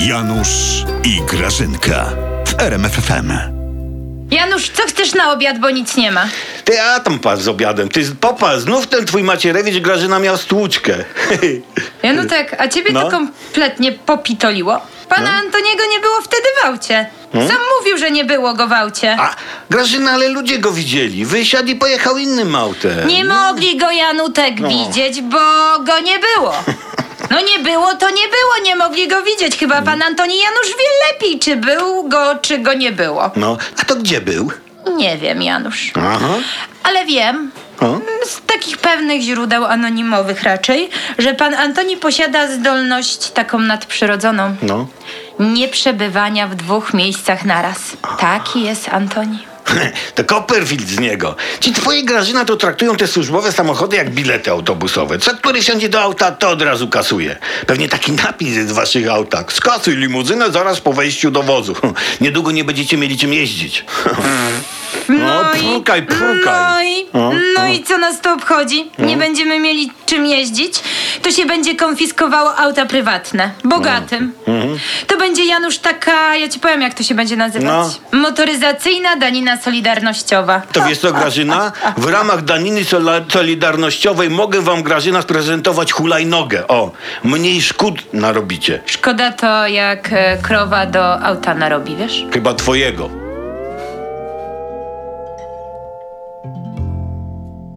Janusz i Grażynka w RMF FM. Janusz, co chcesz na obiad, bo nic nie ma? Ty, a tam patrz z obiadem. Ty, popatrz, znów ten twój Macierewicz Grażyna miał stłuczkę. Janutek, a ciebie to kompletnie popitoliło? Pana Antoniego nie było wtedy w aucie. Sam mówił, że nie było go w aucie. A, Grażyna, ale ludzie go widzieli. Wysiadł i pojechał innym autem. Nie mogli go, Janutek, widzieć, bo go nie było. No nie było, to nie było, nie mogli go widzieć. Chyba pan Antoni Janusz wie lepiej, czy był go, czy go nie było. No, a to gdzie był? Nie wiem, Janusz. Aha. Ale wiem, z takich pewnych źródeł anonimowych raczej, że pan Antoni posiada zdolność taką nadprzyrodzoną. No. Nie przebywania w dwóch miejscach naraz. Taki jest Antoni. To Copperfield z niego. Ci twoje, Grażyna, to traktują te służbowe samochody jak bilety autobusowe. Co który siądzie do auta, to od razu kasuje. Pewnie taki napis jest w waszych autach. Skasuj limuzynę zaraz po wejściu do wozu. Niedługo nie będziecie mieli czym jeździć. Prukaj. No i co nas to obchodzi? Nie będziemy mieli czym jeździć? To się będzie konfiskowało auta prywatne. Bogatym. To będzie, Janusz, taka, ja ci powiem, jak to się będzie nazywać. Motoryzacyjna danina solidarnościowa. To wiesz co, Grażyna? W ramach daniny solidarnościowej mogę wam, Grażyna, sprezentować hulajnogę. O, mniej szkód narobicie. Szkoda to, jak krowa do auta narobi, wiesz? Chyba twojego.